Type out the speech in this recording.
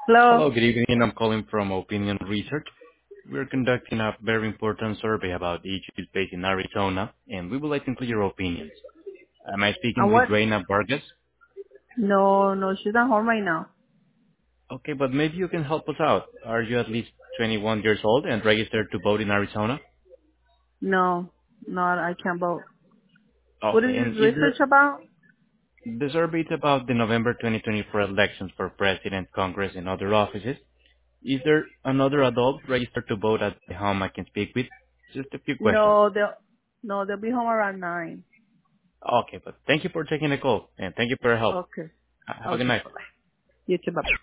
Hello. Hello, good evening. I'm calling from Opinion Research. We're conducting a very important survey about the issues faced in Arizona, and we would like to include your opinions. Am I speaking And with what? Reina Vargas? No, no, she's not home right now. Okay, but maybe you can help us out. Are you at least 21 years old and registered to vote in Arizona? No, no, I can't vote. What is Okay, and this is research about? the survey is about the November 2024 elections for President, Congress, and other offices. Is there another adult registered to vote at the home I can speak with? Just a few questions. No, they'll be home around 9. Okay, but thank you for taking the call, and thank you for your help. Okay. Have a good Okay, night. bye-bye. You too, bye-bye.